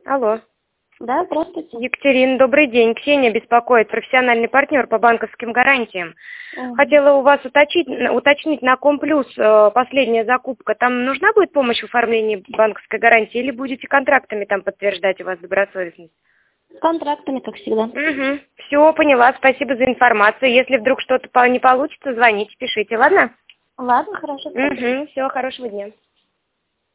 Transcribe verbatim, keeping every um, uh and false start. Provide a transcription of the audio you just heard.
Алло. Да, здравствуйте. Екатерина, добрый день. Ксения беспокоит, профессиональный партнер по банковским гарантиям. Мгм. Хотела у вас уточнить, уточнить на Комплюс э, последняя закупка. Там нужна будет помощь в оформлении банковской гарантии или будете контрактами там подтверждать у вас добросовестность? С контрактами, как всегда. Угу. Все, поняла. Спасибо за информацию. Если вдруг что-то по- не получится, звоните, пишите, ладно? Ладно, хорошо, спасибо. Угу. Всего хорошего дня.